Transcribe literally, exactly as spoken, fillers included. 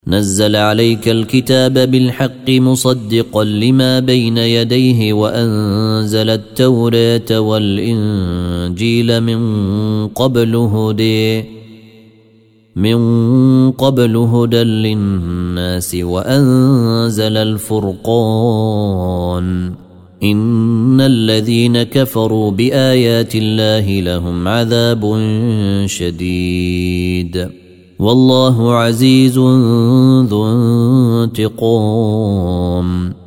نزل عليك الكتاب بالحق مصدقا لما بين يديه وأنزل التوراة والإنجيل من قبل هدى من قبل هدى للناس وأنزل الفرقان إن الذين كفروا بآيات الله لهم عذاب شديد والله عزيز ذو انتقام.